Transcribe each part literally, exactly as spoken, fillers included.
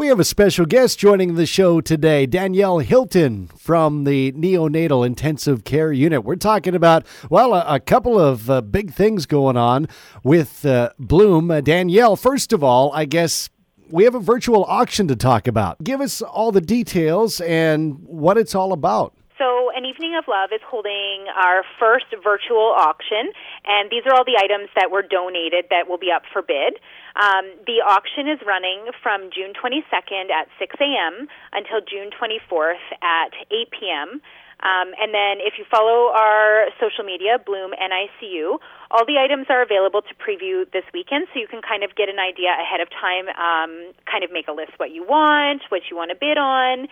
we have a special guest joining the show today, Danielle Hilton from the Neonatal Intensive Care Unit. We're talking about, well, a, a couple of uh, big things going on with uh, Bloom. Uh, Danielle, first of all, I guess we have a virtual auction to talk about. Give us all the details and what it's all about. So An Evening of Love is holding our first virtual auction, and these are all the items that were donated that will be up for bid. Um, the auction is running from June twenty-second at six a.m. until June twenty-fourth at eight p.m., Um, and then if you follow our social media, Bloom N I C U, all the items are available to preview this weekend, so you can kind of get an idea ahead of time, um, kind of make a list what you want, what you want to bid on.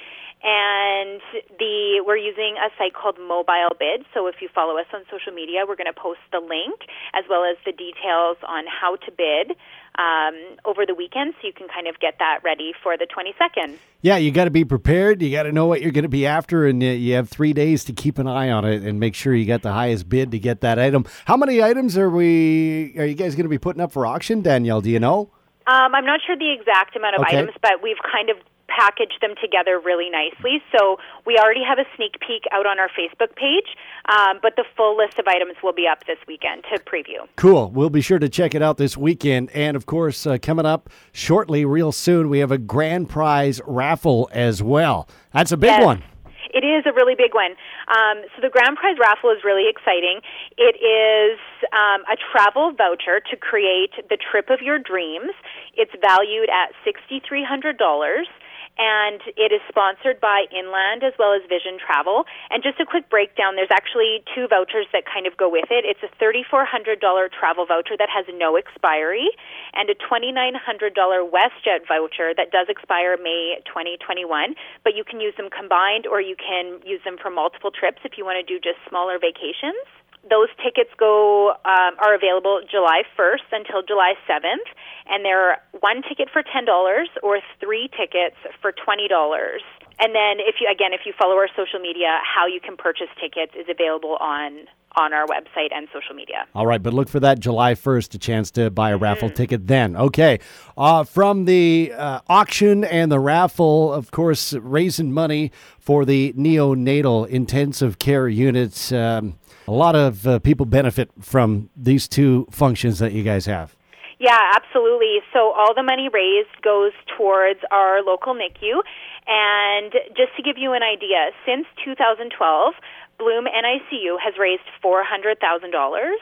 And the we're using a site called Mobile Bid, so if you follow us on social media, we're going to post the link as well as the details on how to bid um, over the weekend, so you can kind of get that ready for the twenty-second. Yeah, you got to be prepared. You got to know what you're going to be after, and you have three days to keep an eye on it and make sure you get the highest bid to get that item. How many items are we? Are you guys going to be putting up for auction, Danielle? Do you know? Um, I'm not sure the exact amount of Okay. items, but we've kind of packaged them together really nicely. So we already have a sneak peek out on our Facebook page, um, but the full list of items will be up this weekend to preview. Cool. We'll be sure to check it out this weekend. And, of course, uh, coming up shortly, real soon, we have a grand prize raffle as well. That's a big Yes. one. It is a really big one. Um, so the grand prize raffle is really exciting. It is um, a travel voucher to create the trip of your dreams. It's valued at six thousand three hundred dollars. And it is sponsored by Inland as well as Vision Travel. And just a quick breakdown, there's actually two vouchers that kind of go with it. It's a three thousand four hundred dollars travel voucher that has no expiry, and a two thousand nine hundred dollars WestJet voucher that does expire May twenty twenty-one. But you can use them combined, or you can use them for multiple trips if you want to do just smaller vacations. Those tickets go um, are available July first until July seventh, and they're one ticket for ten dollars or three tickets for twenty dollars. And then, if you again, if you follow our social media, how you can purchase tickets is available on on our website and social media. All right, but look for that July first, a chance to buy a raffle mm-hmm. ticket then. Okay, uh, from the uh, auction and the raffle, of course, raising money for the neonatal intensive care units. Um, a lot of uh, people benefit from these two functions that you guys have. Yeah, absolutely. So all the money raised goes towards our local N I C U. And just to give you an idea, since two thousand twelve, Bloom N I C U has raised four hundred thousand dollars.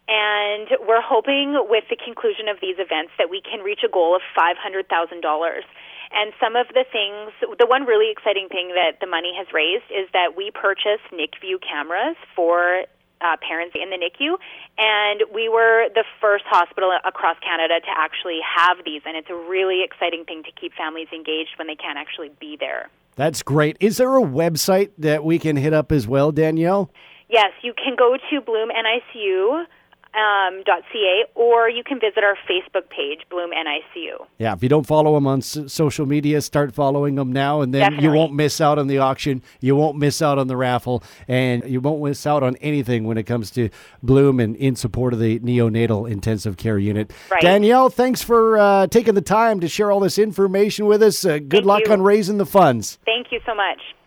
And we're hoping with the conclusion of these events that we can reach a goal of five hundred thousand dollars. And some of the things, the one really exciting thing that the money has raised is that we purchased N I C View cameras for uh, parents in the N I C U, and we were the first hospital across Canada to actually have these, and it's a really exciting thing to keep families engaged when they can't actually be there. That's great. Is there a website that we can hit up as well, Danielle? Yes, you can go to Bloom N I C U. Um, .ca, or you can visit our Facebook page, Bloom N I C U. Yeah, if you don't follow them on s- social media, start following them now, and then Definitely. You won't miss out on the auction, you won't miss out on the raffle, and you won't miss out on anything when it comes to Bloom and in support of the neonatal intensive care unit. Right. Danielle, thanks for uh, taking the time to share all this information with us. Uh, good Thank luck you. on raising the funds. Thank you so much.